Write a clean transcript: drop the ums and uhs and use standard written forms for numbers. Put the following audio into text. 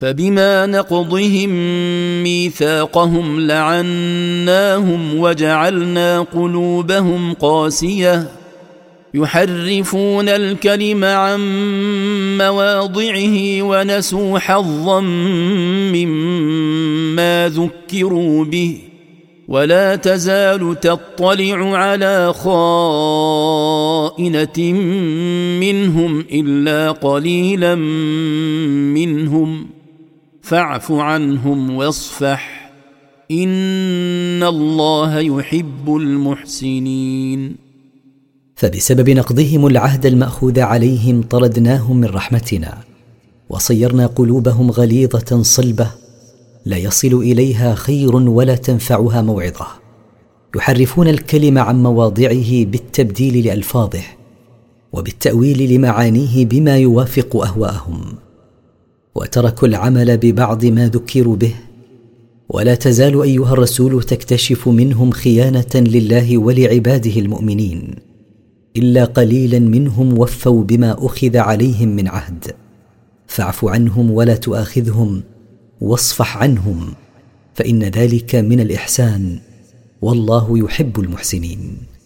فبما نقضهم ميثاقهم لعناهم وجعلنا قلوبهم قاسية يحرفون الكلم عن مواضعه ونسوا حظا مما ذكروا به ولا تزال تطلع على خائنة منهم إلا قليلا منهم فاعف عنهم واصفح إن الله يحب المحسنين. فبسبب نقضهم العهد المأخوذ عليهم طردناهم من رحمتنا وصيرنا قلوبهم غليظة صلبة لا يصل إليها خير ولا تنفعها موعظة، يحرفون الكلم عن مواضعه بالتبديل لألفاظه وبالتأويل لمعانيه بما يوافق أهواءهم، وتركوا العمل ببعض ما ذكروا به. ولا تزال أيها الرسول تكتشف منهم خيانة لله ولعباده المؤمنين إلا قليلا منهم وفوا بما أخذ عليهم من عهد، فاعف عنهم ولا تؤاخذهم واصفح عنهم فإن ذلك من الإحسان والله يحب المحسنين.